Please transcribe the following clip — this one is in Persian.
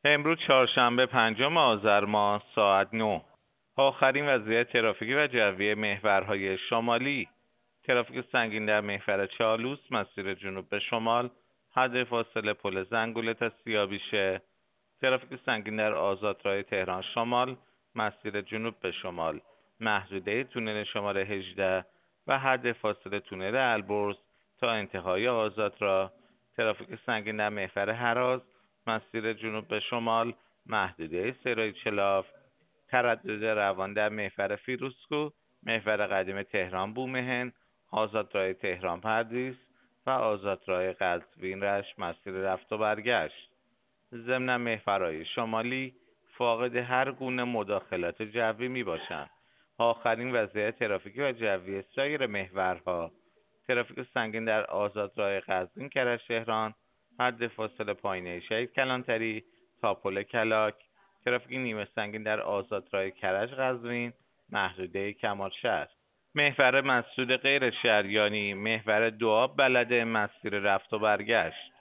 امروز چهارشنبه 5 آذر ساعت 9. آخرین وضعیت ترافیکی و جوی محورهای شمالی. ترافیک سنگین در محور چالوس مسیر جنوب به شمال حد فاصله پل زنگوله تا سیابیشه. ترافیک سنگین در آزادراه تهران شمال مسیر جنوب به شمال محدوده تونل شماره 18 و حد فاصله تونل البرز تا انتهای آزادراه. ترافیک سنگین در محور هراز مسیر جنوب به شمال محدوده سرای چلاف. تردد روان در محور فیروزکوه، محور قدیم تهران بومهن، آزادراه تهران پردیس و آزادراه قزوین رشت مسیر رفت و برگشت. ضمن محورهای شمالی فاقد هر گونه مداخلات جوی می باشند. آخرین وضعیت ترافیکی و جوی سایر محورها: ترافیک سنگین در آزادراه قزوین کرج تهران حد فاصله پایینه شهید کلانتری تا پل کلاک. ترافیک نیمه سنگین در آزادراه کرج قزوین محدوده کمالشهر. محور مسدود غیر شهریانی محور دواب بلده مسیر رفت و برگشت.